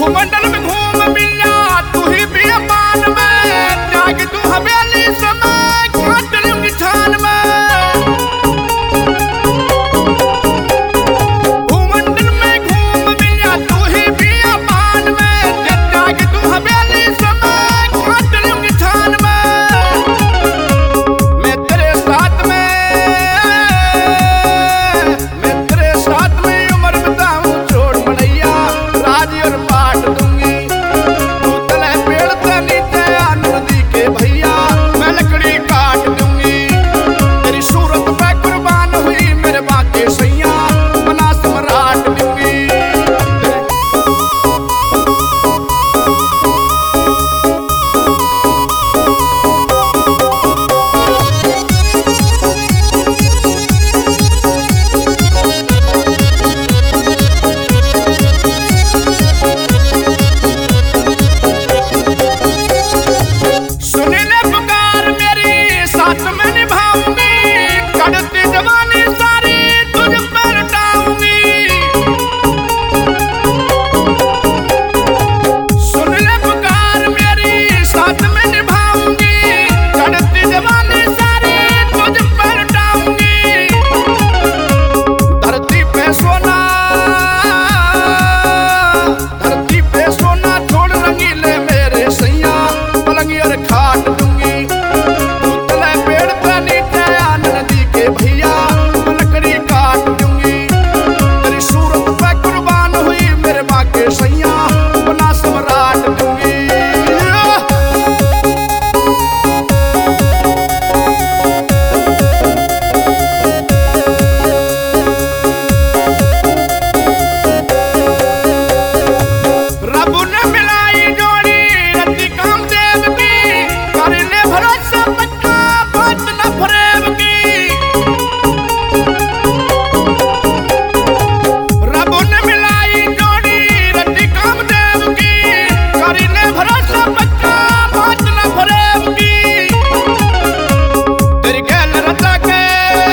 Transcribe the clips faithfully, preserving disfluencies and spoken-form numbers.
भूमंडल में घूम मिला तू ही बेमान में, त्याग तू हवेली समय काट लूंगी छान में। भूमंडल में घूम मिला तू ही बेमान में, त्याग तू हवेली समय काट लूंगी छान में। मैं तेरे साथ में, मैं तेरे साथ में उम्र बताऊं छोड़ मड़ैया, राज और पाट दूंगी। तू तले पेड़ से नीचे आ नदी के भैया, मैं लकड़ी काट दूंगी। तेरी सूरत पे कुर्बान हुई मेरे बाके सैया, बना सम्राट दूंगी। सुन ले पुकार मेरी साथ में निभाऊंगी, चढ़ती जवानी सारी तुझ पर डाऊंगी। सुन ले पुकार मेरी साथ में निभाऊंगी, चढ़ती जवानी सारी तुझ पर डाऊंगी। धरती पे सोना, धरती पे सोना छोड़ रंगीले मेरे सैया, पलंगी और खाट दूंगी। तू तले पेड़ पे नीचे आ नदी के भैया, मैं लकड़ी काट दूंगी। तेरी सूरत पे कुर्बान हुई मेरे बाके सैया, बना सम्राट दूंगी। रब ने मिलाई जोड़ी रति कामदेव की, कर ले भरोसा पक्का बात न फरेब की। रब ने मिलाई जोड़ी रति कामदेव की, कर ले भरोसा पक्का बात न फरेब की। तेरी गैल रता के,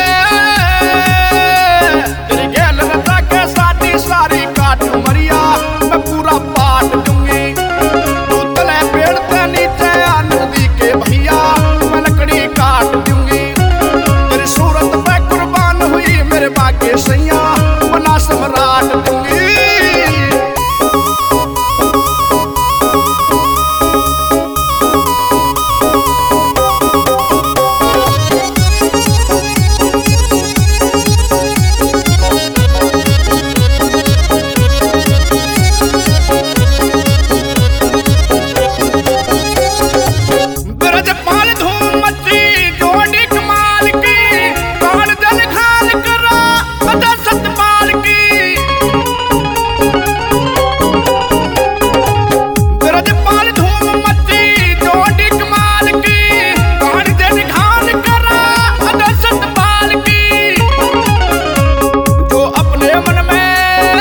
तेरी गैल रता के साथी सारी काट मरिया, मैं पूरा पाट दूंगी। तू तले पेड़ से नीचे आ नदी के भैया, मैं लकड़ी काट दूंगी। तेरी सूरत पे कुर्बान हुई मेरे बाके सैया, बना सम्राट दूंगी। ब्रजपाल धूम मची जोड़ी कमाल की, काल जल खाल करा बदा सतपाल की। ब्रजपाल धूम मची जोड़ी कमाल की, काल जल खाल करा बदा सतपाल की। जो अपने मन में,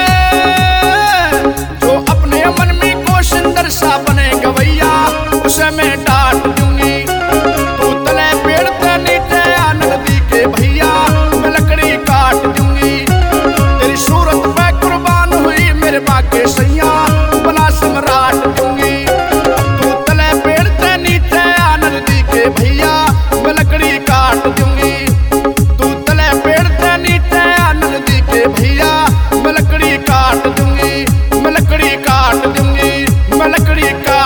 जो अपने मन में को सुंदर सा बने गवैया, उसे मैं डांट दूंगी। तू तले पेड़ से नीचे आ नदी के भैया, मैं लकड़ी काट दूंगी। तेरी सूरत पे कुर्बान हुई मेरे बाके सैया, बना सम्राट दूंगी। तू तले पेड़ से नीचे आ नदी के भैया, मैं लकड़ी काट दूंगी। तू तले पेड़ से नीचे आ नदी के भैया, मैं लकड़ी काट दूंगी। मैं लकड़ी काट दूंगी, मैं लकड़ी काट